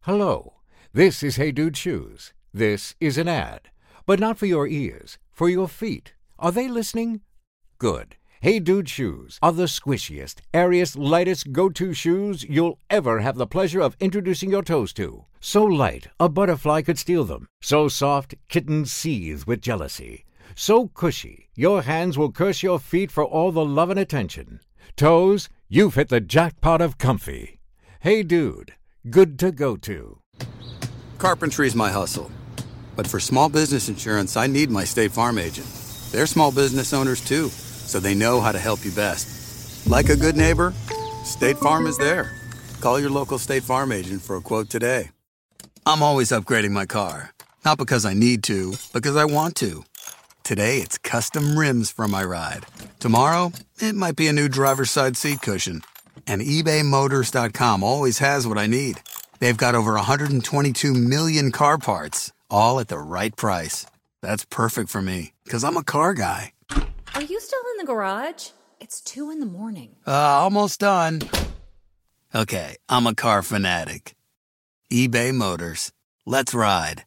Hello, this is Hey Dude Shoes. This is an ad, but not for your ears, for your feet. Are they listening? Good. Hey Dude Shoes are the squishiest, airiest, lightest go-to shoes you'll ever have the pleasure of introducing your toes to. So light, a butterfly could steal them. So soft, kittens seethe with jealousy. So cushy, your hands will curse your feet for all the love and attention. Toes, you've hit the jackpot of comfy. Hey Dude, good to go to. Carpentry's my hustle. But for small business insurance, I need my State Farm agent. They're small business owners too, so they know how to help you best. Like a good neighbor, State Farm is there. Call your local State Farm agent for a quote today. I'm always upgrading my car. Not because I need to, because I want to. Today, it's custom rims for my ride. Tomorrow, it might be a new driver's side seat cushion. And ebaymotors.com always has what I need. They've got over 122 million car parts, all at the right price. That's perfect for me, because I'm a car guy. Are you still in the garage? It's 2 a.m. Almost done. Okay, I'm a car fanatic. eBay Motors. Let's ride.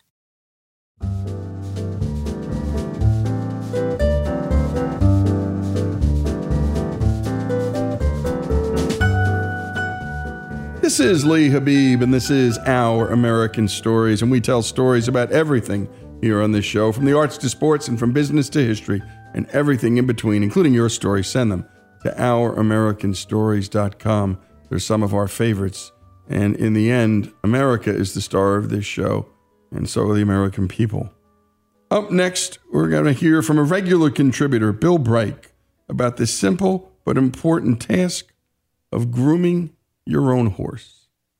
This is Lee Habib, and this is Our American Stories, and we tell stories about everything here on this show, from the arts to sports and from business to history and everything in between, including your stories. Send them to ouramericanstories.com. They're some of our favorites, and in the end, America is the star of this show, and so are the American people. Up next, we're going to hear from a regular contributor, Bill Bright, about the simple but important task of grooming your own horse.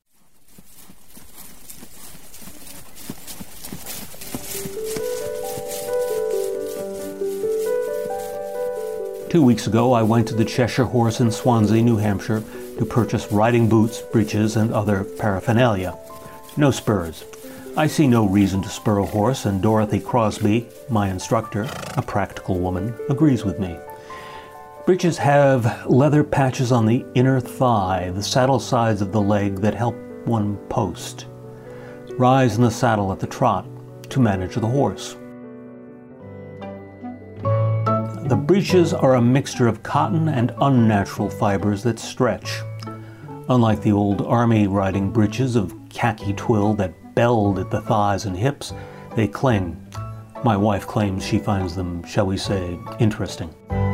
2 weeks ago, I went to the Cheshire Horse in Swansea, New Hampshire, to purchase riding boots, breeches, and other paraphernalia. No spurs. I see no reason to spur a horse, and Dorothy Crosby, my instructor, a practical woman, agrees with me. Breeches have leather patches on the inner thigh, the saddle sides of the leg that help one post. Rise in the saddle at the trot to manage the horse. The breeches are a mixture of cotton and unnatural fibers that stretch. Unlike the old army riding breeches of khaki twill that belled at the thighs and hips, they cling. My wife claims she finds them, shall we say, interesting.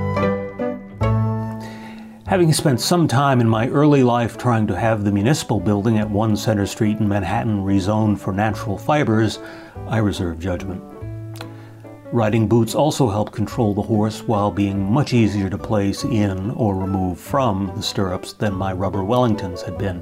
Having spent some time in my early life trying to have the municipal building at 1 Center Street in Manhattan rezoned for natural fibers, I reserve judgment. Riding boots also help control the horse while being much easier to place in or remove from the stirrups than my rubber Wellingtons had been.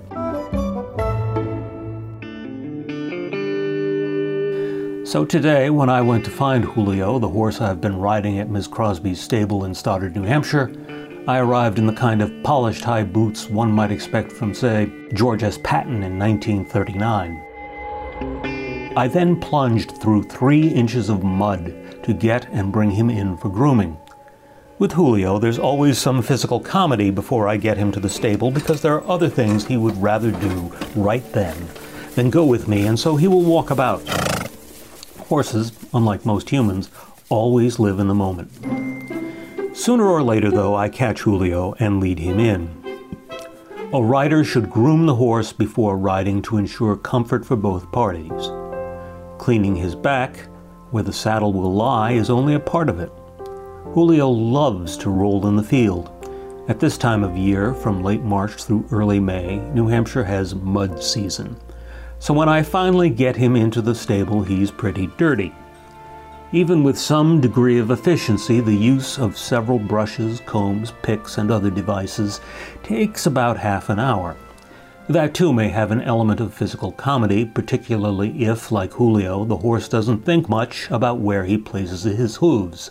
So today, when I went to find Julio, the horse I've been riding at Ms. Crosby's stable in Stoddard, New Hampshire, I arrived in the kind of polished high boots one might expect from, say, George S. Patton in 1939. I then plunged through 3 inches of mud to get and bring him in for grooming. With Julio, there's always some physical comedy before I get him to the stable, because there are other things he would rather do right then than go with me, and so he will walk about. Horses, unlike most humans, always live in the moment. Sooner or later, though, I catch Julio and lead him in. A rider should groom the horse before riding to ensure comfort for both parties. Cleaning his back, where the saddle will lie, is only a part of it. Julio loves to roll in the field. At this time of year, from late March through early May, New Hampshire has mud season. So when I finally get him into the stable, he's pretty dirty. Even with some degree of efficiency, the use of several brushes, combs, picks, and other devices takes about half an hour. That too may have an element of physical comedy, particularly if, like Julio, the horse doesn't think much about where he places his hooves.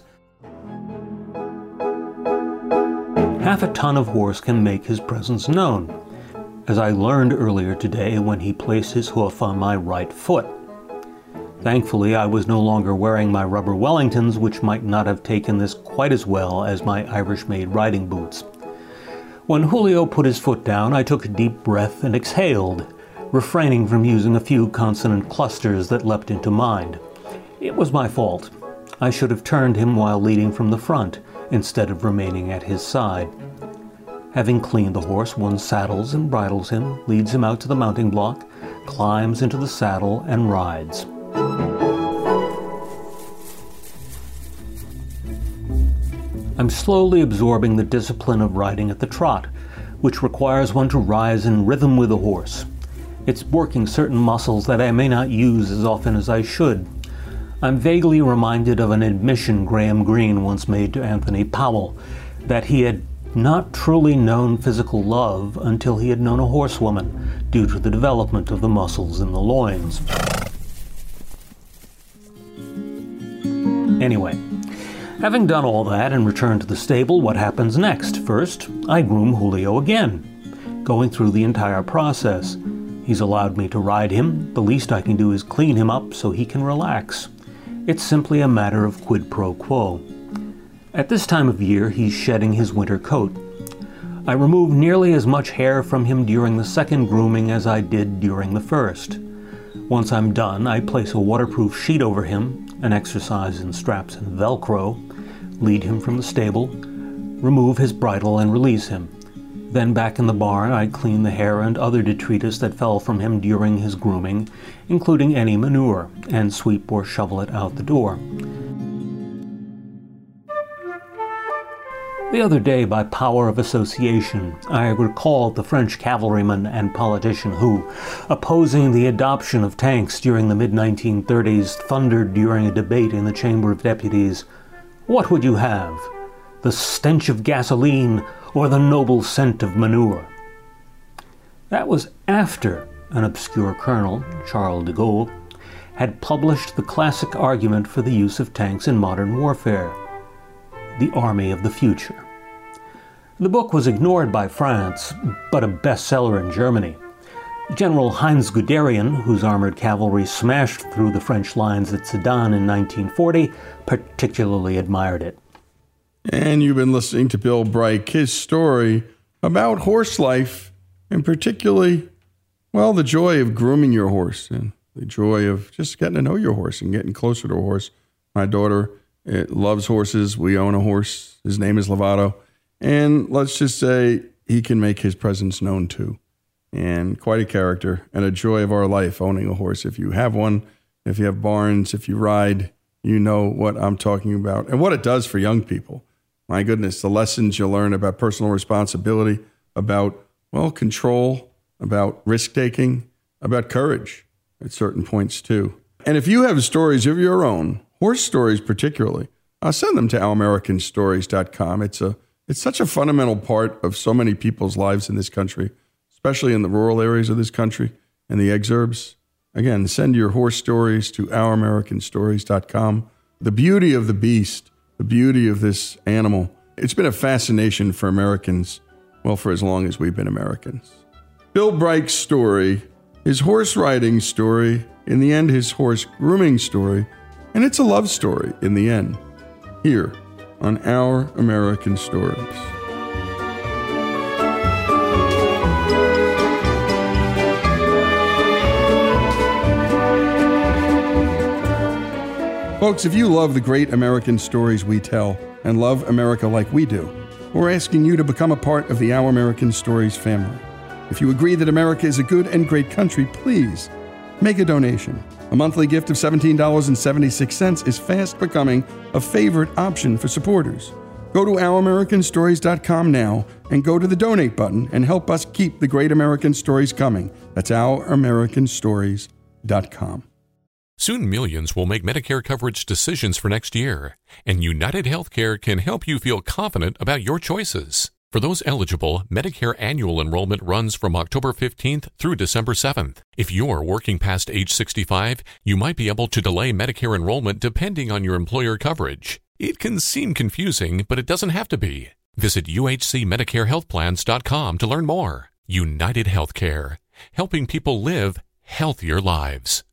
Half a ton of horse can make his presence known, as I learned earlier today when he placed his hoof on my right foot. Thankfully, I was no longer wearing my rubber Wellingtons, which might not have taken this quite as well as my Irish-made riding boots. When Julio put his foot down, I took a deep breath and exhaled, refraining from using a few consonant clusters that leapt into mind. It was my fault. I should have turned him while leading from the front, instead of remaining at his side. Having cleaned the horse, one saddles and bridles him, leads him out to the mounting block, climbs into the saddle, and rides. I'm slowly absorbing the discipline of riding at the trot, which requires one to rise in rhythm with the horse. It's working certain muscles that I may not use as often as I should. I'm vaguely reminded of an admission Graham Greene once made to Anthony Powell, that he had not truly known physical love until he had known a horsewoman, due to the development of the muscles in the loins. Anyway, having done all that and returned to the stable, what happens next? First, I groom Julio again, going through the entire process. He's allowed me to ride him. The least I can do is clean him up so he can relax. It's simply a matter of quid pro quo. At this time of year, he's shedding his winter coat. I remove nearly as much hair from him during the second grooming as I did during the first. Once I'm done, I place a waterproof sheet over him, an exercise in straps and Velcro, lead him from the stable, remove his bridle and release him. Then back in the barn, I clean the hair and other detritus that fell from him during his grooming, including any manure, and sweep or shovel it out the door. The other day, by power of association, I recalled the French cavalryman and politician who, opposing the adoption of tanks during the mid-1930s, thundered during a debate in the Chamber of Deputies, "What would you have? The stench of gasoline or the noble scent of manure?" That was after an obscure colonel, Charles de Gaulle, had published the classic argument for the use of tanks in modern warfare, The Army of the Future. The book was ignored by France, but a bestseller in Germany. General Heinz Guderian, whose armored cavalry smashed through the French lines at Sedan in 1940, particularly admired it. And you've been listening to Bill Bright, his story about horse life, and particularly, well, the joy of grooming your horse and the joy of just getting to know your horse and getting closer to a horse. My daughter loves horses. We own a horse. His name is Lovato. And let's just say he can make his presence known too. And quite a character and a joy of our life owning a horse. If you have one, if you have barns, if you ride, you know what I'm talking about and what it does for young people. My goodness, the lessons you learn about personal responsibility, about, well, control, about risk-taking, about courage at certain points too. And if you have stories of your own, horse stories particularly, send them to ouramericanstories.com. It's such a fundamental part of so many people's lives in this country, especially in the rural areas of this country and the exurbs. Again, send your horse stories to ouramericanstories.com. The beauty of the beast, the beauty of this animal, it's been a fascination for Americans, well, for as long as we've been Americans. Bill Bright's story, his horse riding story, in the end, his horse grooming story, and it's a love story in the end, here on Our American Stories. Folks, if you love the great American stories we tell and love America like we do, we're asking you to become a part of the Our American Stories family. If you agree that America is a good and great country, please make a donation. A monthly gift of $17.76 is fast becoming a favorite option for supporters. Go to ouramericanstories.com now and go to the donate button and help us keep the great American stories coming. That's ouramericanstories.com. Soon millions will make Medicare coverage decisions for next year, and United Healthcare can help you feel confident about your choices. For those eligible, Medicare annual enrollment runs from October 15th through December 7th. If you're working past age 65, you might be able to delay Medicare enrollment depending on your employer coverage. It can seem confusing, but it doesn't have to be. Visit uhcmedicarehealthplans.com to learn more. United Healthcare, helping people live healthier lives.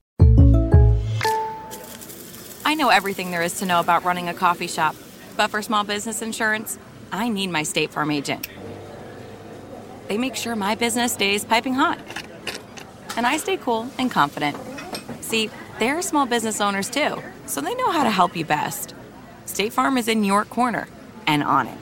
I know everything there is to know about running a coffee shop, but for small business insurance, I need my State Farm agent. They make sure my business stays piping hot. and I stay cool and confident. See, they're small business owners too, so they know how to help you best. State Farm is in your corner and on it.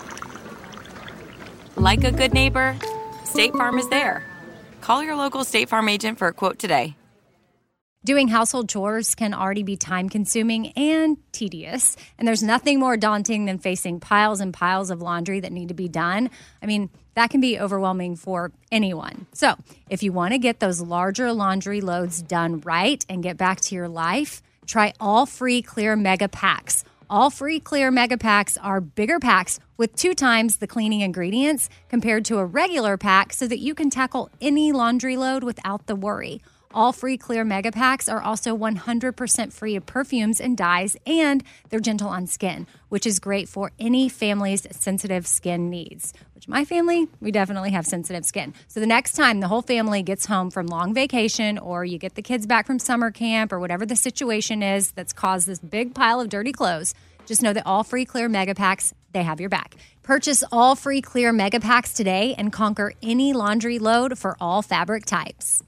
Like a good neighbor, State Farm is there. Call your local State Farm agent for a quote today. Doing household chores can already be time-consuming and tedious, and there's nothing more daunting than facing piles and piles of laundry that need to be done. I mean, that can be overwhelming for anyone. So, if you want to get those larger laundry loads done right and get back to your life, try All-Free Clear Mega Packs. All-Free Clear Mega Packs are bigger packs with 2 times the cleaning ingredients compared to a regular pack so that you can tackle any laundry load without the worry. All-Free Clear Mega Packs are also 100% free of perfumes and dyes, and they're gentle on skin, which is great for any family's sensitive skin needs. Which my family, we definitely have sensitive skin. So the next time the whole family gets home from long vacation, or you get the kids back from summer camp, or whatever the situation is that's caused this big pile of dirty clothes, just know that All-Free Clear Mega Packs, they have your back. Purchase All-Free Clear Mega Packs today and conquer any laundry load for all fabric types.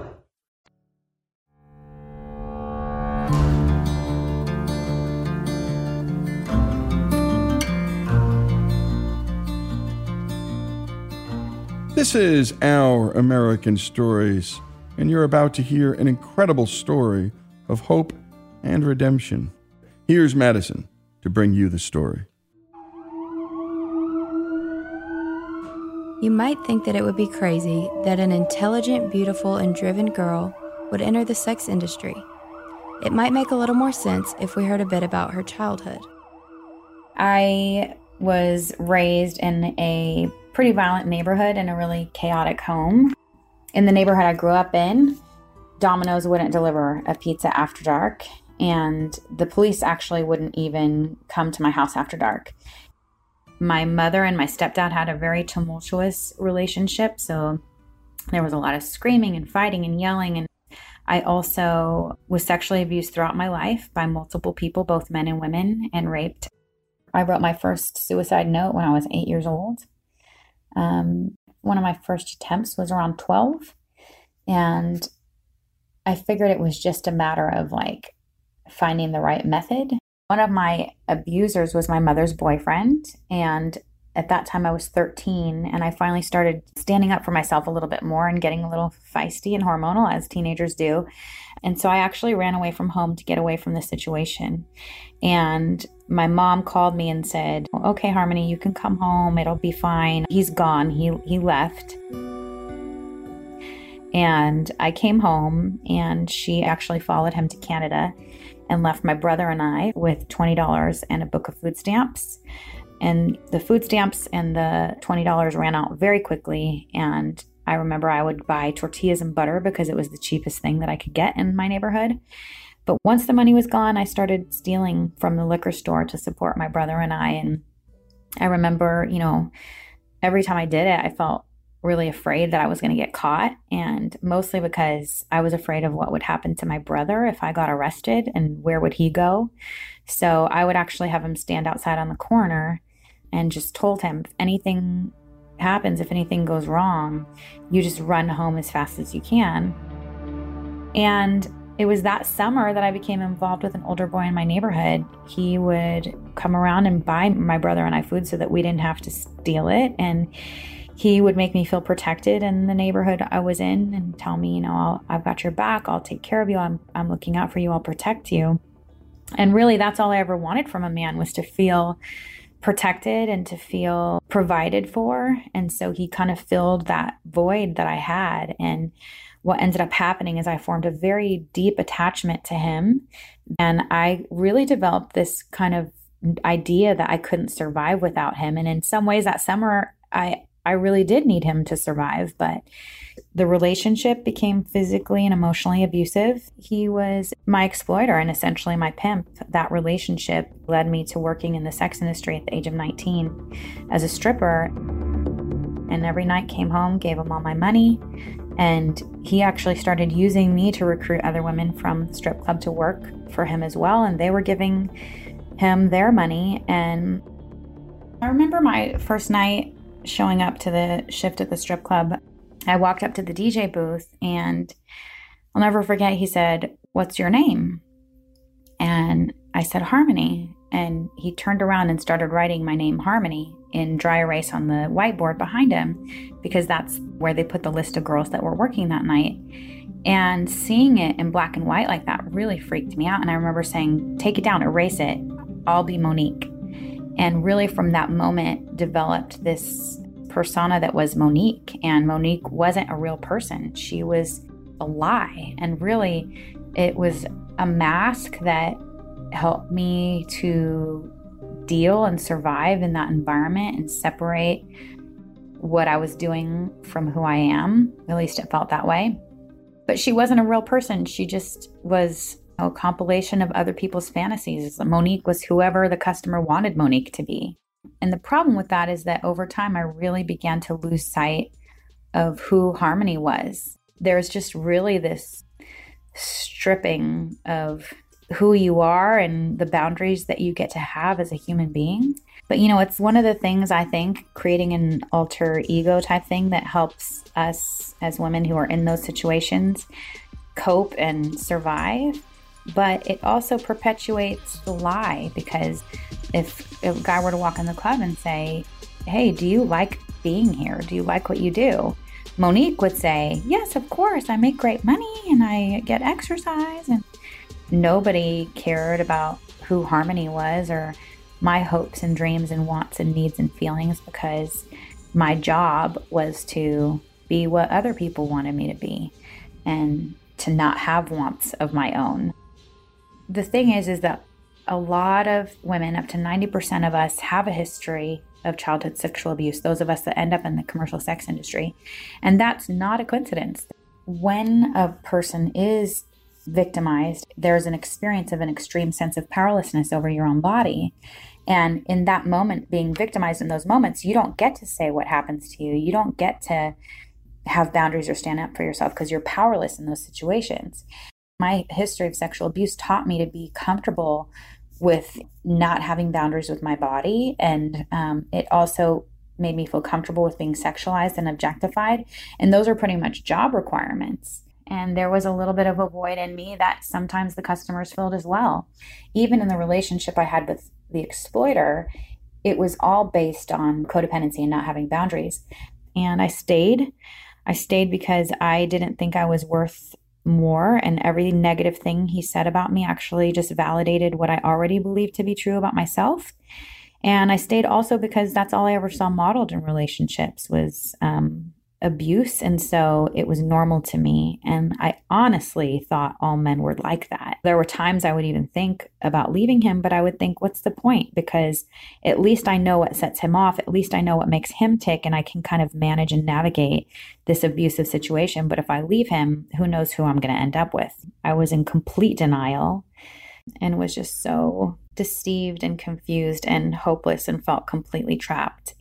This is Our American Stories, and you're about to hear an incredible story of hope and redemption. Here's Madison to bring you the story. You might think that it would be crazy that an intelligent, beautiful, and driven girl would enter the sex industry. It might make a little more sense if we heard a bit about her childhood. I was raised in a pretty violent neighborhood in a really chaotic home. In the neighborhood I grew up in, Domino's wouldn't deliver a pizza after dark, and the police actually wouldn't even come to my house after dark. My mother and my stepdad had a very tumultuous relationship, so there was a lot of screaming and fighting and yelling, and I also was sexually abused throughout my life by multiple people, both men and women, and raped. I wrote my first suicide note when I was 8 years old. One of my first attempts was around 12, and I figured it was just a matter of finding the right method. One of my abusers was my mother's boyfriend, and at that time I was 13, and I finally started standing up for myself a little bit more and getting a little feisty and hormonal, as teenagers do. And so I actually ran away from home to get away from the situation. And my mom called me and said, "Okay, Harmony, you can come home. It'll be fine. He's gone. He left." And I came home, and she actually followed him to Canada and left my brother and I with $20 and a book of food stamps. And the food stamps and the $20 ran out very quickly. And I remember I would buy tortillas and butter because it was the cheapest thing that I could get in my neighborhood. But once the money was gone, I started stealing from the liquor store to support my brother and I. And I remember, every time I did it, I felt really afraid that I was going to get caught. And mostly because I was afraid of what would happen to my brother if I got arrested, and where would he go? So I would actually have him stand outside on the corner and just told him, if anything happens, if anything goes wrong, you just run home as fast as you can. And it was that summer that I became involved with an older boy in my neighborhood. He would come around and buy my brother and I food so that we didn't have to steal it. And he would make me feel protected in the neighborhood I was in and tell me, I've got your back. I'll take care of you. I'm looking out for you. I'll protect you. And really, that's all I ever wanted from a man, was to feel protected and to feel provided for. And so he kind of filled that void that I had. And what ended up happening is I formed a very deep attachment to him. And I really developed this kind of idea that I couldn't survive without him. And in some ways that summer, I really did need him to survive, but the relationship became physically and emotionally abusive. He was my exploiter and essentially my pimp. That relationship led me to working in the sex industry at the age of 19 as a stripper. And every night came home, gave him all my money. And he actually started using me to recruit other women from the strip club to work for him as well. And they were giving him their money. And I remember my first night showing up to the shift at the strip club. I walked up to the DJ booth, and I'll never forget, he said, "What's your name?" And I said, "Harmony." And he turned around and started writing my name, Harmony, in dry erase on the whiteboard behind him, because that's where they put the list of girls that were working that night. And seeing it in black and white like that really freaked me out. And I remember saying, "Take it down, erase it. I'll be Monique." And really from that moment developed this persona that was Monique. And Monique wasn't a real person. She was a lie. And really it was a mask that helped me to deal and survive in that environment and separate what I was doing from who I am. At least it felt that way. But she wasn't a real person. She just was a compilation of other people's fantasies. Monique was whoever the customer wanted Monique to be. And the problem with that is that over time, I really began to lose sight of who Harmony was. There's just really this stripping of who you are and the boundaries that you get to have as a human being. But, it's one of the things, I think, creating an alter ego type thing that helps us as women who are in those situations cope and survive. But it also perpetuates the lie, because if a guy were to walk in the club and say, "Hey, do you like being here? Do you like what you do?" Monique would say, "Yes, of course. I make great money and I get exercise." And nobody cared about who Harmony was or my hopes and dreams and wants and needs and feelings, because my job was to be what other people wanted me to be and to not have wants of my own. The thing is that a lot of women, up to 90% of us, have a history of childhood sexual abuse, those of us that end up in the commercial sex industry. And that's not a coincidence. When a person is victimized, there's an experience of an extreme sense of powerlessness over your own body. And in that moment, being victimized in those moments, you don't get to say what happens to you. You don't get to have boundaries or stand up for yourself because you're powerless in those situations. My history of sexual abuse taught me to be comfortable with not having boundaries with my body. And it also made me feel comfortable with being sexualized and objectified. And those are pretty much job requirements. And there was a little bit of a void in me that sometimes the customers filled as well. Even in the relationship I had with the exploiter, it was all based on codependency and not having boundaries. And I stayed. I stayed because I didn't think I was worth more, and every negative thing he said about me actually just validated what I already believed to be true about myself. And I stayed also because that's all I ever saw modeled in relationships was abuse. And so it was normal to me. And I honestly thought all men were like that. There were times I would even think about leaving him, but I would think, what's the point? Because at least I know what sets him off. At least I know what makes him tick, and I can kind of manage and navigate this abusive situation. But if I leave him, who knows who I'm going to end up with? I was in complete denial and was just so deceived and confused and hopeless and felt completely trapped.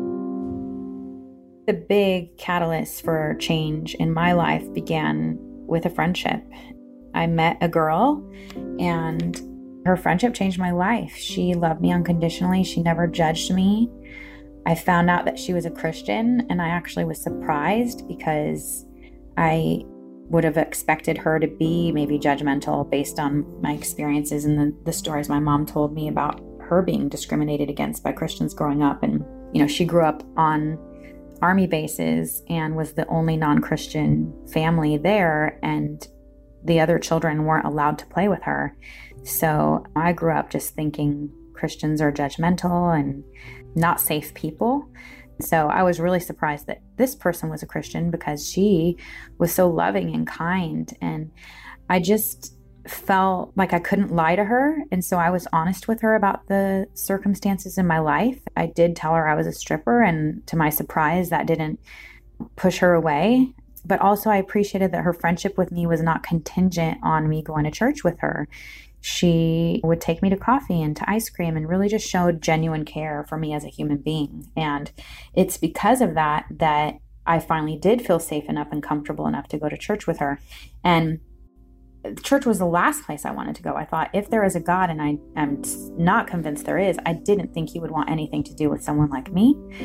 The big catalyst for change in my life began with a friendship. I met a girl, and her friendship changed my life. She loved me unconditionally. She never judged me. I found out that she was a Christian, and I actually was surprised because I would have expected her to be maybe judgmental based on my experiences and the stories my mom told me about her being discriminated against by Christians growing up. And, she grew up on Army bases and was the only non-Christian family there, and the other children weren't allowed to play with her. So I grew up just thinking Christians are judgmental and not safe people. So I was really surprised that this person was a Christian because she was so loving and kind, and I just felt like I couldn't lie to her. And so I was honest with her about the circumstances in my life. I did tell her I was a stripper, and to my surprise, that didn't push her away. But also I appreciated that her friendship with me was not contingent on me going to church with her. She would take me to coffee and to ice cream and really just showed genuine care for me as a human being. And it's because of that that I finally did feel safe enough and comfortable enough to go to church with her. And church was the last place I wanted to go. I thought, if there is a God, and I am not convinced there is, I didn't think he would want anything to do with someone like me.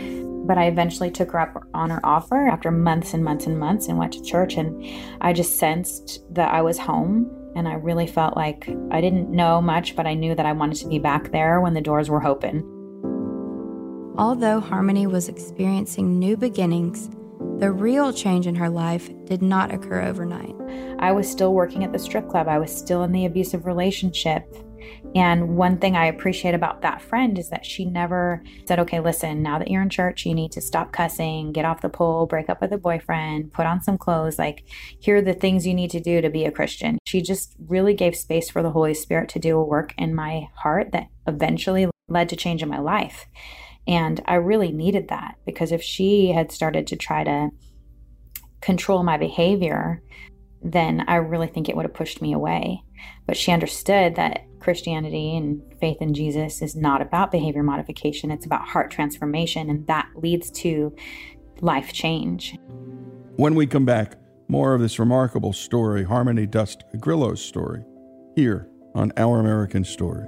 But I eventually took her up on her offer after months and months and months and went to church. And I just sensed that I was home. And I really felt like I didn't know much, but I knew that I wanted to be back there when the doors were open. Although Harmony was experiencing new beginnings, the real change in her life did not occur overnight. I was still working at the strip club. I was still in the abusive relationship. And one thing I appreciate about that friend is that she never said, okay, listen, now that you're in church, you need to stop cussing, get off the pole, break up with a boyfriend, put on some clothes. Like, here are the things you need to do to be a Christian. She just really gave space for the Holy Spirit to do a work in my heart that eventually led to change in my life. And I really needed that, because if she had started to try to control my behavior, then I really think it would have pushed me away. But she understood that Christianity and faith in Jesus is not about behavior modification. It's about heart transformation, and that leads to life change. When we come back, more of this remarkable story, Harmony Dust Grillo's story, here on Our American Stories.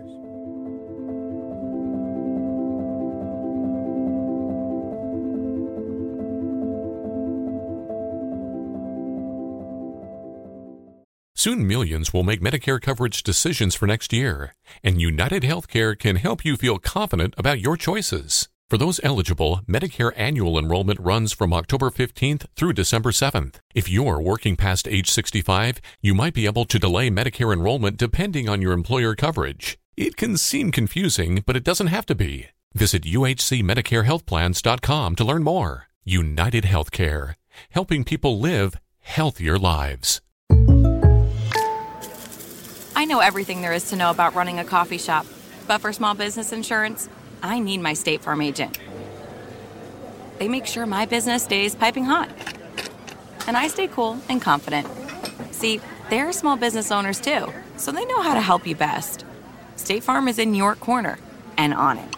Soon millions will make Medicare coverage decisions for next year, and United Healthcare can help you feel confident about your choices. For those eligible, Medicare annual enrollment runs from October 15th through December 7th. If you're working past age 65, you might be able to delay Medicare enrollment depending on your employer coverage. It can seem confusing, but it doesn't have to be. Visit uhcmedicarehealthplans.com to learn more. United Healthcare, helping people live healthier lives. I know everything there is to know about running a coffee shop, but for small business insurance, I need my State Farm agent. They make sure my business stays piping hot, and I stay cool and confident. See, they're small business owners too, so they know how to help you best. State Farm is in your corner and on it.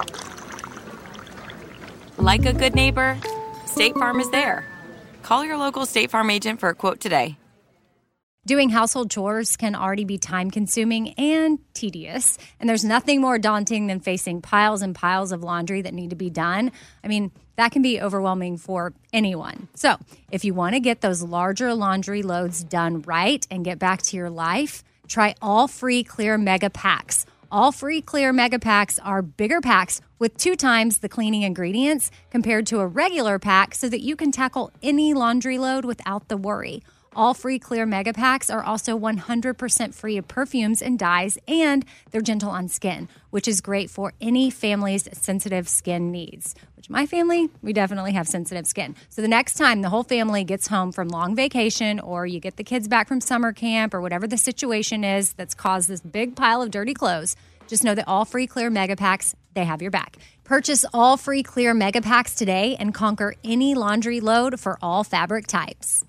Like a good neighbor, State Farm is there. Call your local State Farm agent for a quote today. Doing household chores can already be time-consuming and tedious, and there's nothing more daunting than facing piles and piles of laundry that need to be done. I mean, that can be overwhelming for anyone. So, if you want to get those larger laundry loads done right and get back to your life, try All Free Clear Mega Packs. All Free Clear Mega Packs are bigger packs with 2 times the cleaning ingredients compared to a regular pack, so that you can tackle any laundry load without the worry. All Free Clear Mega Packs are also 100% free of perfumes and dyes, and they're gentle on skin, which is great for any family's sensitive skin needs. Which my family, we definitely have sensitive skin. So the next time the whole family gets home from long vacation, or you get the kids back from summer camp, or whatever the situation is that's caused this big pile of dirty clothes, just know that All Free Clear Mega Packs, they have your back. Purchase All Free Clear Mega Packs today and conquer any laundry load for all fabric types.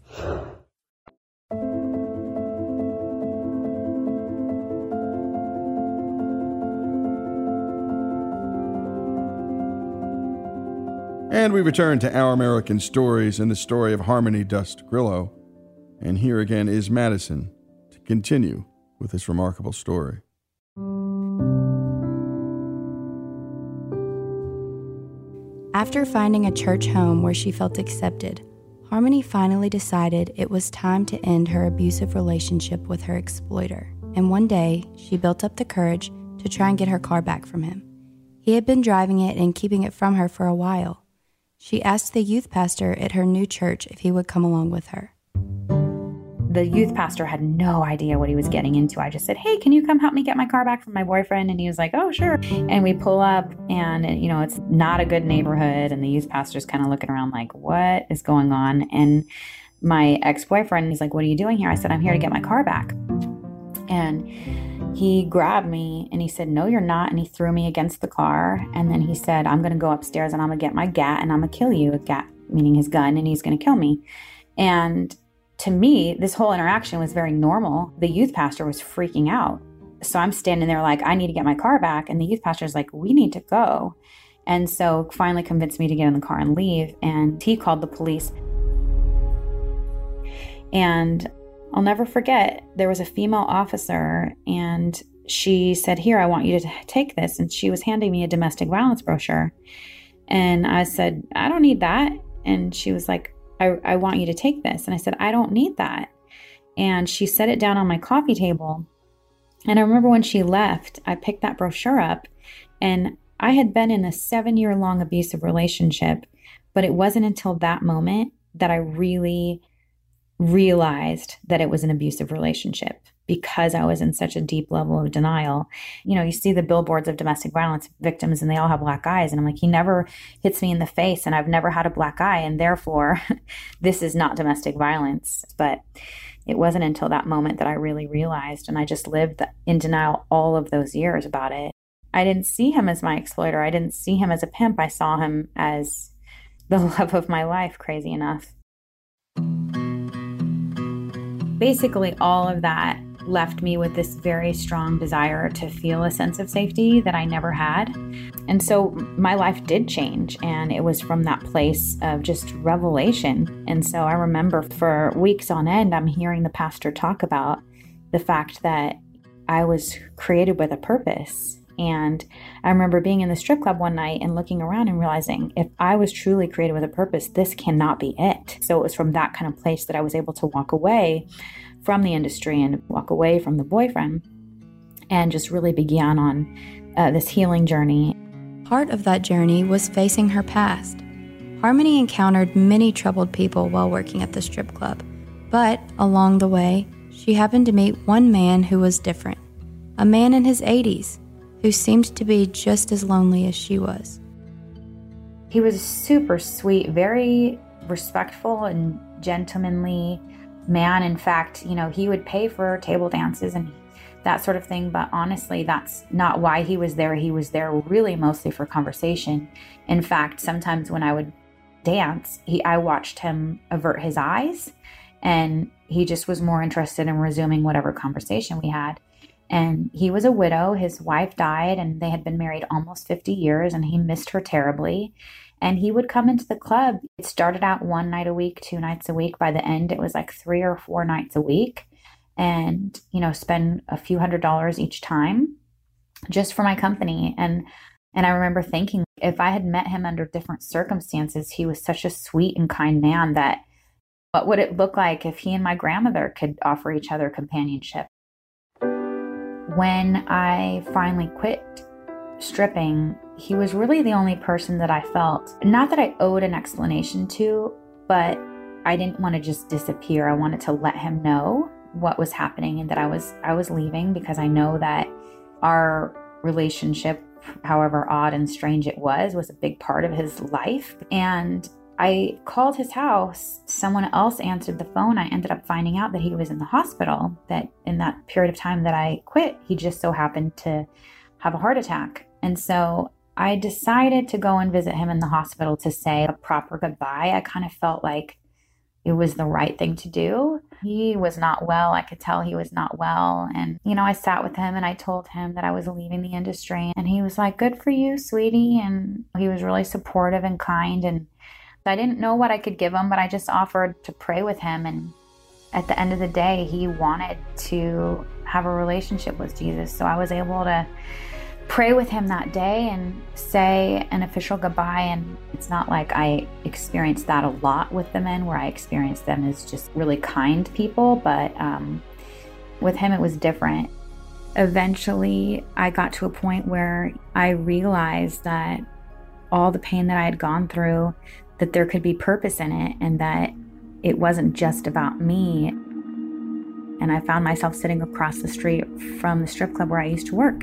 And we return to Our American Stories and the story of Harmony Dust Grillo. And here again is Madison to continue with this remarkable story. After finding a church home where she felt accepted, Harmony finally decided it was time to end her abusive relationship with her exploiter. And one day, she built up the courage to try and get her car back from him. He had been driving it and keeping it from her for a while. She asked the youth pastor at her new church if he would come along with her. The youth pastor had no idea what he was getting into. I just said, hey, can you come help me get my car back from my boyfriend? And he was like, oh, sure. And we pull up and, it's not a good neighborhood. And the youth pastor's kind of looking around like, what is going on? And my ex-boyfriend, he's like, what are you doing here? I said, I'm here to get my car back. And he grabbed me and he said, no, you're not. And he threw me against the car. And then he said, I'm going to go upstairs and I'm going to get my gat and I'm going to kill you. A gat meaning his gun, and he's going to kill me. And to me, this whole interaction was very normal. The youth pastor was freaking out. So I'm standing there like, I need to get my car back. And the youth pastor's like, we need to go. And so finally convinced me to get in the car and leave. And he called the police. And I'll never forget, there was a female officer and she said, here, I want you to take this. And she was handing me a domestic violence brochure. And I said, I don't need that. And she was like, I want you to take this. And I said, I don't need that. And she set it down on my coffee table. And I remember when she left, I picked that brochure up, and I had been in a 7-year-long abusive relationship, but it wasn't until that moment that I really realized that it was an abusive relationship, because I was in such a deep level of denial. You see the billboards of domestic violence victims and they all have black eyes. And I'm like, he never hits me in the face and I've never had a black eye. And therefore, this is not domestic violence. But it wasn't until that moment that I really realized. And I just lived in denial all of those years about it. I didn't see him as my exploiter. I didn't see him as a pimp. I saw him as the love of my life, crazy enough. Basically, all of that left me with this very strong desire to feel a sense of safety that I never had. And so my life did change, and it was from that place of just revelation. And so I remember for weeks on end, I'm hearing the pastor talk about the fact that I was created with a purpose. And I remember being in the strip club one night and looking around and realizing, if I was truly created with a purpose, this cannot be it. So it was from that kind of place that I was able to walk away from the industry and walk away from the boyfriend and just really began on this healing journey. Part of that journey was facing her past. Harmony encountered many troubled people while working at the strip club, but along the way, she happened to meet one man who was different, a man in his 80s who seemed to be just as lonely as she was. He was super sweet, very respectful and gentlemanly man. In fact, he would pay for table dances and that sort of thing. But honestly, that's not why he was there. He was there really mostly for conversation. In fact, sometimes when I would dance, I watched him avert his eyes, and he just was more interested in resuming whatever conversation we had. And he was a widow. His wife died, and they had been married almost 50 years, and he missed her terribly. And he would come into the club. It started out 1 night a week, 2 nights a week. By the end, it was like 3 or 4 nights a week. And, spend a few $100s each time just for my company. And I remember thinking, if I had met him under different circumstances, he was such a sweet and kind man, that what would it look like if he and my grandmother could offer each other companionship? When I finally quit stripping, he was really the only person that I felt, not that I owed an explanation to, but I didn't want to just disappear. I wanted to let him know what was happening and that I was leaving, because I know that our relationship, however odd and strange it was a big part of his life. And I called his house. Someone else answered the phone. I ended up finding out that he was in the hospital, that in that period of time that I quit, he just so happened to have a heart attack. And so I decided to go and visit him in the hospital to say a proper goodbye. I kind of felt like it was the right thing to do. He was not well. I could tell he was not well. And, I sat with him and I told him that I was leaving the industry. And he was like, "Good for you, sweetie." And he was really supportive and kind. And I didn't know what I could give him, but I just offered to pray with him. And at the end of the day, he wanted to have a relationship with Jesus. So I was able to pray with him that day and say an official goodbye. And it's not like I experienced that a lot with the men, where I experienced them as just really kind people, but with him it was different. Eventually I got to a point where I realized that all the pain that I had gone through, that there could be purpose in it, and that it wasn't just about me. And I found myself sitting across the street from the strip club where I used to work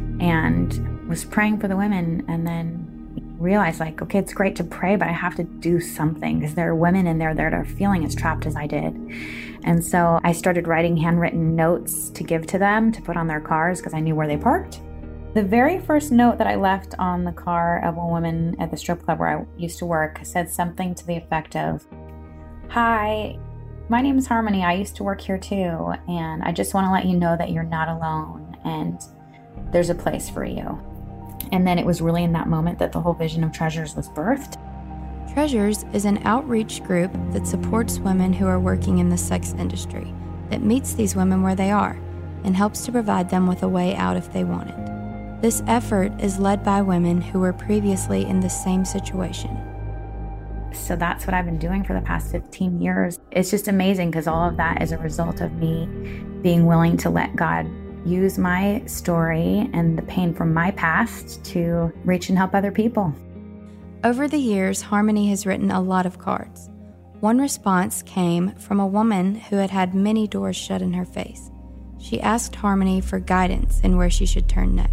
and was praying for the women, and then realized, like, okay, it's great to pray, but I have to do something, because there are women in there that are feeling as trapped as I did. And so I started writing handwritten notes to give to them to put on their cars, because I knew where they parked. The very first note that I left on the car of a woman at the strip club where I used to work said something to the effect of, "Hi, my name is Harmony. I used to work here too, and I just want to let you know that you're not alone and there's a place for you." And then it was really in that moment that the whole vision of Treasures was birthed. Treasures is an outreach group that supports women who are working in the sex industry, that meets these women where they are and helps to provide them with a way out if they want it. This effort is led by women who were previously in the same situation. So that's what I've been doing for the past 15 years. It's just amazing because all of that is a result of me being willing to let God use my story and the pain from my past to reach and help other people. Over the years, Harmony has written a lot of cards. One response came from a woman who had had many doors shut in her face. She asked Harmony for guidance in where she should turn next.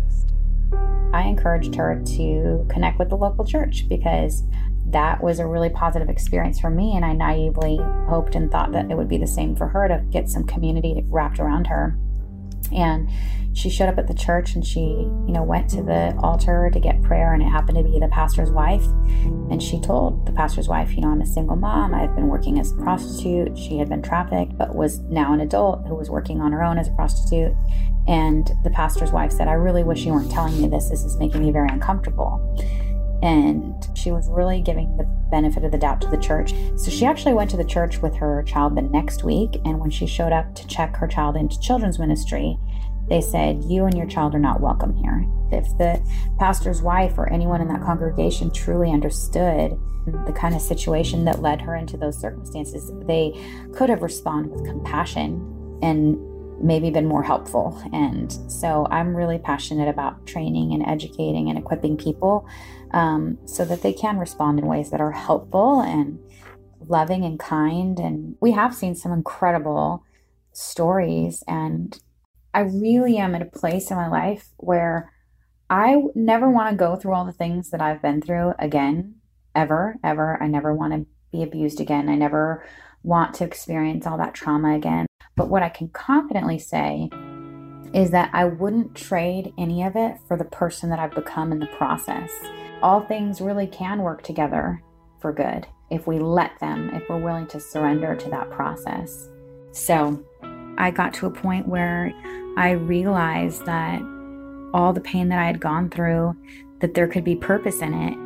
I encouraged her to connect with the local church because that was a really positive experience for me, and I naively hoped and thought that it would be the same for her to get some community wrapped around her. And she showed up at the church and she, went to the altar to get prayer, and it happened to be the pastor's wife. And she told the pastor's wife, I'm a single mom. I've been working as a prostitute. She had been trafficked, but was now an adult who was working on her own as a prostitute. And the pastor's wife said, I really wish you weren't telling me this. This is making me very uncomfortable. And she was really giving the benefit of the doubt to the church. So she actually went to the church with her child the next week. And when she showed up to check her child into children's ministry, they said, you and your child are not welcome here. If the pastor's wife or anyone in that congregation truly understood the kind of situation that led her into those circumstances, they could have responded with compassion and maybe been more helpful. And so I'm really passionate about training and educating and equipping people so that they can respond in ways that are helpful and loving and kind. And we have seen some incredible stories, and I really am at a place in my life where I never want to go through all the things that I've been through again, ever. I never want to be abused again. I never want to experience all that trauma again. But what I can confidently say is that I wouldn't trade any of it for the person that I've become in the process. All things really can work together for good if we let them, if we're willing to surrender to that process. So I got to a point where I realized that all the pain that I had gone through, that there could be purpose in it.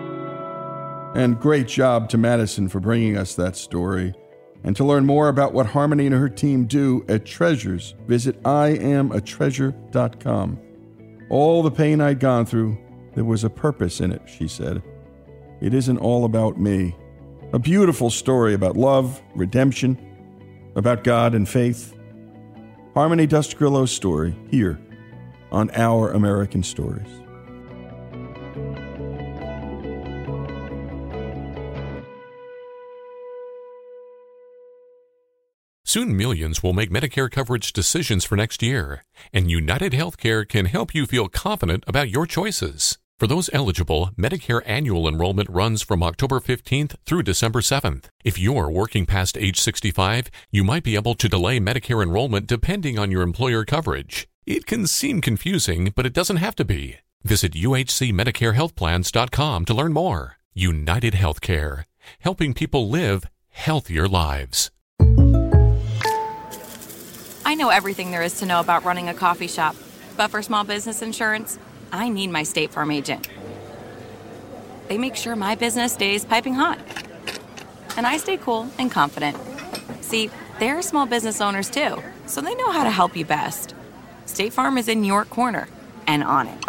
And great job to Madison for bringing us that story. And to learn more about what Harmony and her team do at Treasures, visit IamAtreasure.com. All the pain I'd gone through, there was a purpose in it, she said. It isn't all about me. A beautiful story about love, redemption, about God and faith. Harmony Dust-Grillo's story, here on Our American Stories. Soon millions will make Medicare coverage decisions for next year, and United Healthcare can help you feel confident about your choices. For those eligible, Medicare annual enrollment runs from October 15th through December 7th. If you're working past age 65, you might be able to delay Medicare enrollment depending on your employer coverage. It can seem confusing, but it doesn't have to be. Visit UHCMedicareHealthPlans.com to learn more. United Healthcare, helping people live healthier lives. I know everything there is to know about running a coffee shop, but for small business insurance, I need my State Farm agent. They make sure my business stays piping hot, and I stay cool and confident. See, they're small business owners too, so they know how to help you best. State Farm is in your corner and on it.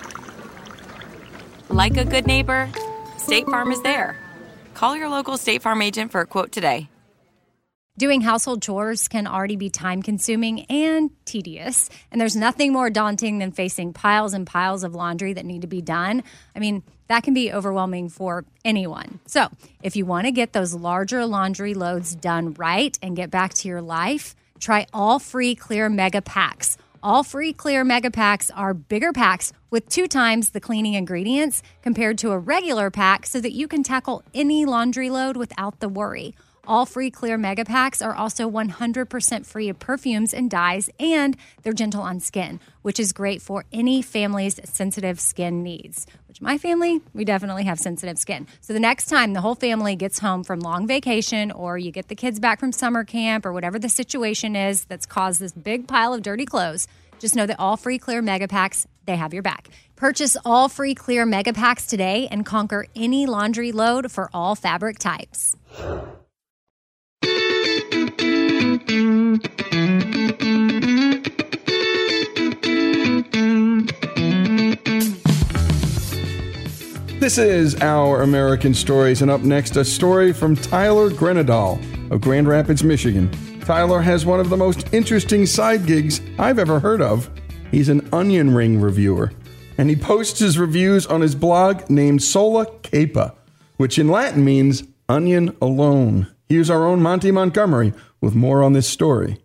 Like a good neighbor, State Farm is there. Call your local State Farm agent for a quote today. Doing household chores can already be time-consuming and tedious, and there's nothing more daunting than facing piles and piles of laundry that need to be done. I mean, that can be overwhelming for anyone. So, if you want to get those larger laundry loads done right and get back to your life, try All Free Clear Mega Packs. All Free Clear Mega Packs are bigger packs with 2 times the cleaning ingredients compared to a regular pack so that you can tackle any laundry load without the worry. All Free Clear Mega Packs are also 100% free of perfumes and dyes, and they're gentle on skin, which is great for any family's sensitive skin needs. Which my family, we definitely have sensitive skin. So the next time the whole family gets home from long vacation, or you get the kids back from summer camp, or whatever the situation is that's caused this big pile of dirty clothes, just know that All Free Clear Mega Packs, they have your back. Purchase All Free Clear Mega Packs today and conquer any laundry load for all fabric types. This is Our American Stories, and up next, a story from Tyler Grenadal of Grand Rapids, Michigan. Tyler has one of the most interesting side gigs I've ever heard of. He's an onion ring reviewer, and he posts his reviews on his blog named Sola Capa, which in Latin means onion alone. Here's our own Monty Montgomery with more on this story.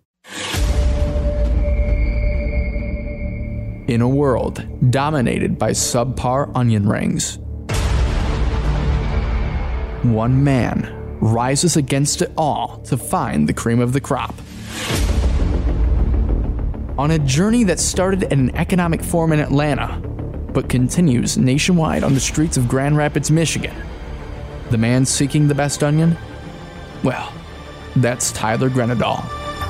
In a world dominated by subpar onion rings, one man rises against it all to find the cream of the crop. On a journey that started at an economic forum in Atlanta, but continues nationwide on the streets of Grand Rapids, Michigan, the man seeking the best onion? Well, that's Tyler Grenadal.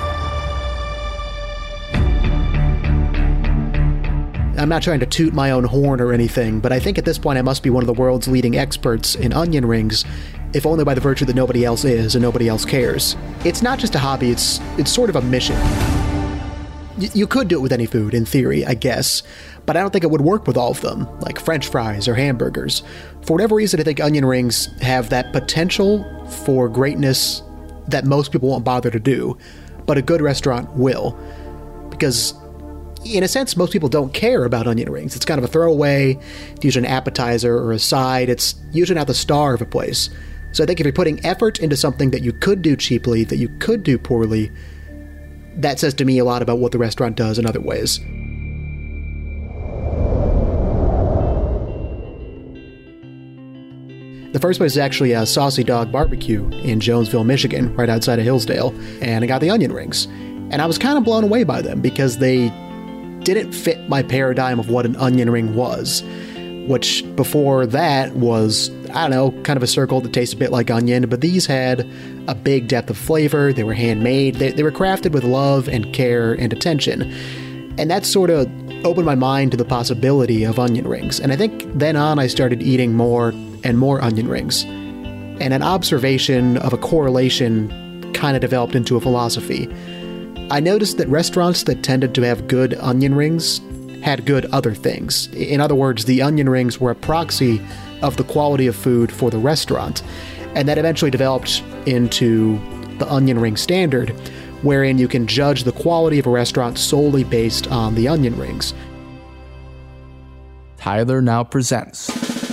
I'm not trying to toot my own horn or anything, but I think at this point I must be one of the world's leading experts in onion rings, if only by the virtue that nobody else is and nobody else cares. It's not just a hobby, it's sort of a mission. You could do it with any food, in theory, I guess, but I don't think it would work with all of them, like French fries or hamburgers. For whatever reason, I think onion rings have that potential for greatness that most people won't bother to do, but a good restaurant will. Because in a sense, most people don't care about onion rings. It's kind of a throwaway, it's usually an appetizer or a side. It's usually not the star of a place. So I think if you're putting effort into something that you could do cheaply, that you could do poorly, that says to me a lot about what the restaurant does in other ways. The first place is actually a Saucy Dog Barbecue in Jonesville, Michigan, right outside of Hillsdale, and I got the onion rings. And I was kind of blown away by them because they didn't fit my paradigm of what an onion ring was, which before that was, I don't know, kind of a circle that tastes a bit like onion, but these had a big depth of flavor. They were handmade. They were crafted with love and care and attention. And that sort of opened my mind to the possibility of onion rings. And I think then on I started eating more and more onion rings. And an observation of a correlation kind of developed into a philosophy. I noticed that restaurants that tended to have good onion rings had good other things. In other words, the onion rings were a proxy of the quality of food for the restaurant. And that eventually developed into the onion ring standard, wherein you can judge the quality of a restaurant solely based on the onion rings. Tyler now presents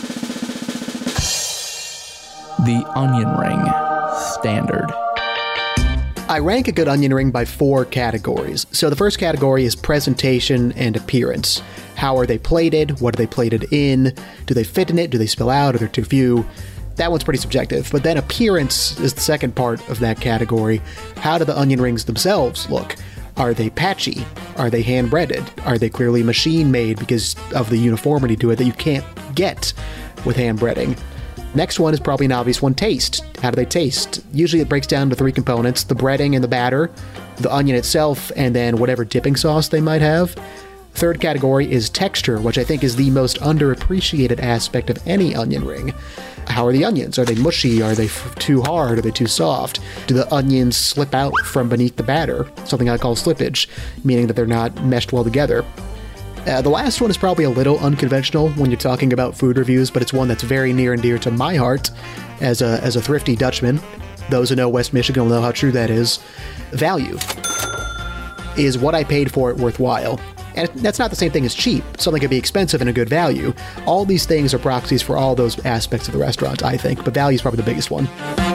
the Onion Ring Standard. I rank a good onion ring by 4 categories. So the first category is presentation and appearance. How are they plated? What are they plated in? Do they fit in it? Do they spill out? Are there too few? That one's pretty subjective. But then appearance is the second part of that category. How do the onion rings themselves look? Are they patchy? Are they hand-breaded? Are they clearly machine-made because of the uniformity to it that you can't get with hand breading? Next one is probably an obvious one, taste. How do they taste? Usually it breaks down to 3 components: the breading and the batter, the onion itself, and then whatever dipping sauce they might have. Third category is texture, which I think is the most underappreciated aspect of any onion ring. How are the onions? Are they mushy? Are they too hard? Are they too soft? Do the onions slip out from beneath the batter? Something I call slippage, meaning that they're not meshed well together. The last one is probably a little unconventional when you're talking about food reviews, but it's one that's very near and dear to my heart as a thrifty Dutchman. Those who know West Michigan will know how true that is. Value. Is what I paid for it worthwhile? And that's not the same thing as cheap. Something could be expensive and a good value. All these things are proxies for all those aspects of the restaurant, I think, but value is probably the biggest one.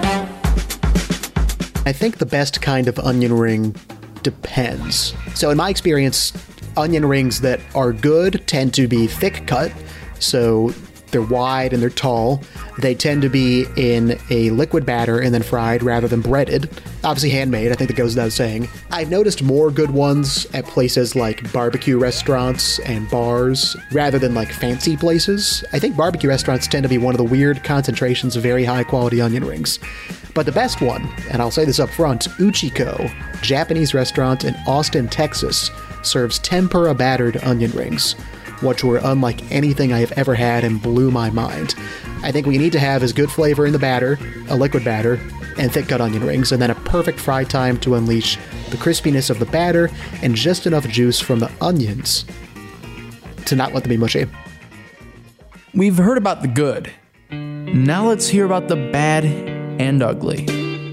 I think the best kind of onion ring depends. So in my experience, onion rings that are good tend to be thick cut, so they're wide and they're tall. They tend to be in a liquid batter and then fried rather than breaded. Obviously handmade, I think that goes without saying. I've noticed more good ones at places like barbecue restaurants and bars rather than like fancy places. I think barbecue restaurants tend to be one of the weird concentrations of very high quality onion rings. But the best one, and I'll say this up front, Uchiko, Japanese restaurant in Austin, Texas, serves tempura battered onion rings, which were unlike anything I have ever had and blew my mind. I think what you need to have is good flavor in the batter, a liquid batter, and thick cut onion rings, and then a perfect fry time to unleash the crispiness of the batter and just enough juice from the onions to not let them be mushy. we've heard about the good. Now let's hear about the bad and ugly.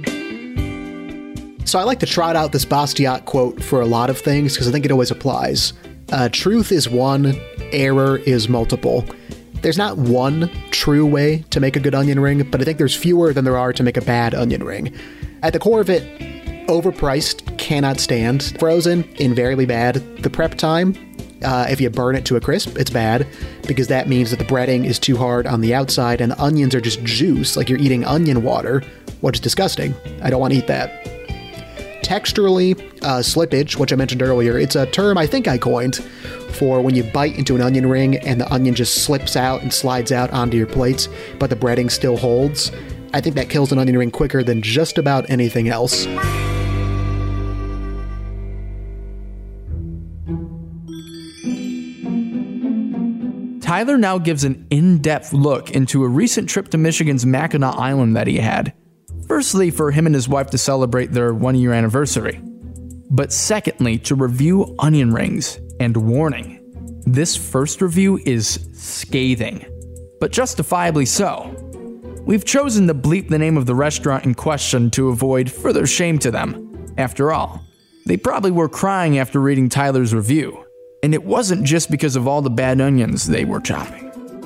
So I like to trot out this Bastiat quote for a lot of things because I think it always applies. Truth is one, error is multiple. There's not one true way to make a good onion ring, but I think there's fewer than there are to make a bad onion ring. At the core of it, overpriced, cannot stand. Frozen, invariably bad. The prep time, if you burn it to a crisp, it's bad, because that means that the breading is too hard on the outside and the onions are just juice, like you're eating onion water, which is disgusting. I don't want to eat that. Texturally, slippage, which I mentioned earlier, it's a term I think I coined for when you bite into an onion ring and the onion just slips out and slides out onto your plate, but the breading still holds. I think that kills an onion ring quicker than just about anything else. Tyler now gives an in-depth look into a recent trip to Michigan's Mackinac Island that he had. Firstly, for him and his wife to celebrate their 1-year anniversary. But secondly, to review onion rings. And warning, this first review is scathing, but justifiably so. We've chosen to bleep the name of the restaurant in question to avoid further shame to them. After all, they probably were crying after reading Tyler's review. And it wasn't just because of all the bad onions they were chopping.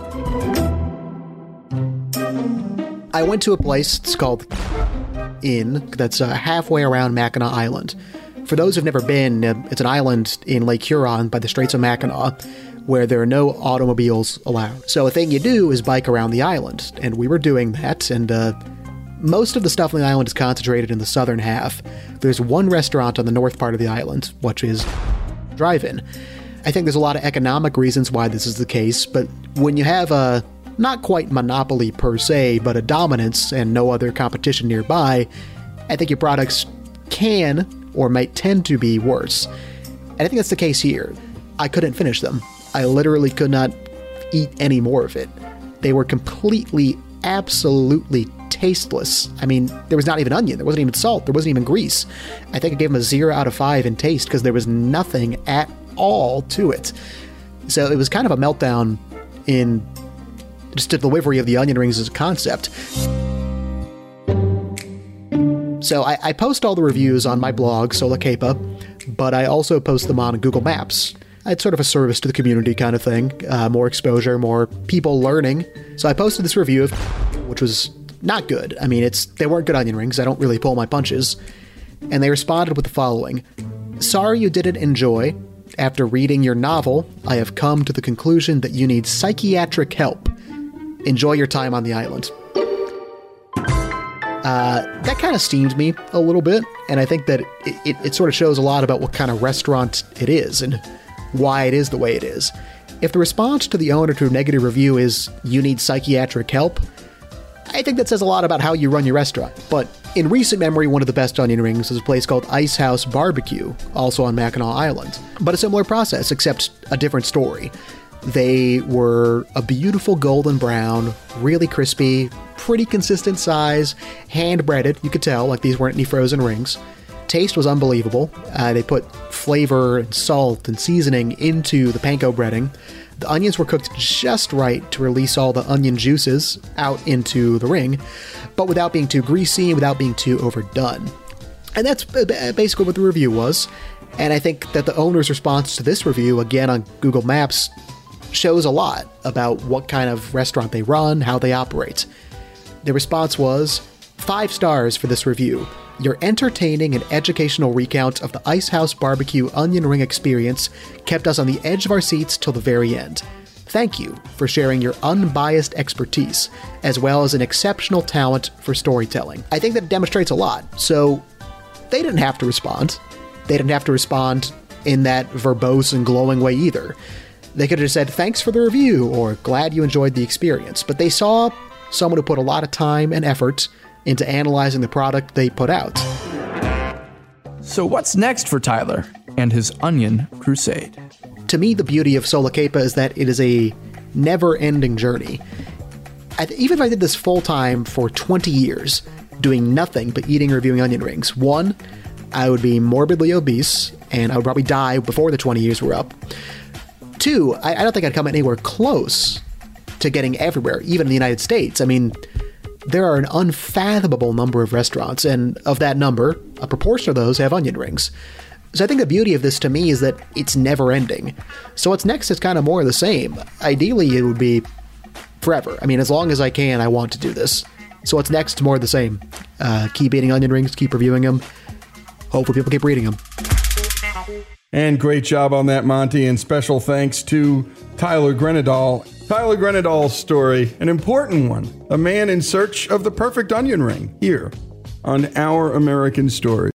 I went to a place, it's called Inn, that's halfway around Mackinac Island. For those who've never been, it's an island in Lake Huron by the Straits of Mackinac, where there are no automobiles allowed. So a thing you do is bike around the island, and we were doing that, and most of the stuff on the island is concentrated in the southern half. There's one restaurant on the north part of the island, which is Drive-In. I think there's a lot of economic reasons why this is the case, but when you have a, not quite monopoly per se, but a dominance and no other competition nearby, I think your products can or might tend to be worse. And I think that's the case here. I couldn't finish them. I literally could not eat any more of it. They were completely, absolutely tasteless. I mean, there was not even onion, there wasn't even salt, there wasn't even grease. I think I gave them a 0 out of 5 in taste because there was nothing at all to it. So it was kind of a meltdown in just the delivery of the onion rings as a concept. So I post all the reviews on my blog, Sola Capa, but I also post them on Google Maps. It's sort of a service to the community kind of thing. More exposure, more people learning. So I posted this review, which was not good. I mean, they weren't good onion rings. I don't really pull my punches. And they responded with the following. Sorry you didn't enjoy. After reading your novel, I have come to the conclusion that you need psychiatric help. Enjoy your time on the island. That kind of steamed me a little bit, and I think that it sort of shows a lot about what kind of restaurant it is and why it is the way it is. If the response to the owner to a negative review is, you need psychiatric help, I think that says a lot about how you run your restaurant. But in recent memory, one of the best onion rings is a place called Ice House Barbecue, also on Mackinac Island. But a similar process, except a different story. They were a beautiful golden brown, really crispy, pretty consistent size, hand-breaded, you could tell, like these weren't any frozen rings. Taste was unbelievable. They put flavor and salt and seasoning into the panko breading. The onions were cooked just right to release all the onion juices out into the ring, but without being too greasy, without being too overdone. And that's basically what the review was. And I think that the owner's response to this review, again on Google Maps, shows a lot about what kind of restaurant they run, how they operate. The response was, 5 stars for this review. Your entertaining and educational recount of the Ice House Barbecue onion ring experience kept us on the edge of our seats till the very end. Thank you for sharing your unbiased expertise, as well as an exceptional talent for storytelling. I think that it demonstrates a lot. So they didn't have to respond. They didn't have to respond in that verbose and glowing way either. They could have just said, thanks for the review, or glad you enjoyed the experience. But they saw someone who put a lot of time and effort into analyzing the product they put out. So what's next for Tyler and his onion crusade? To me, the beauty of Sola Capa is that it is a never-ending journey. Even if I did this full-time for 20 years, doing nothing but eating and reviewing onion rings, 1, I would be morbidly obese, and I would probably die before the 20 years were up. 2, I don't think I'd come anywhere close to getting everywhere, even in the United States. I mean, there are an unfathomable number of restaurants, and of that number, a proportion of those have onion rings. So I think the beauty of this to me is that it's never ending. So what's next is kind of more of the same. Ideally, it would be forever. I mean, as long as I can, I want to do this. So what's next is more of the same. Keep eating onion rings, keep reviewing them. Hopefully people keep reading them. And great job on that, Monty, and special thanks to Tyler Grenadal. Tyler Grenadal's story, an important one. A man in search of the perfect onion ring, here on Our American Story.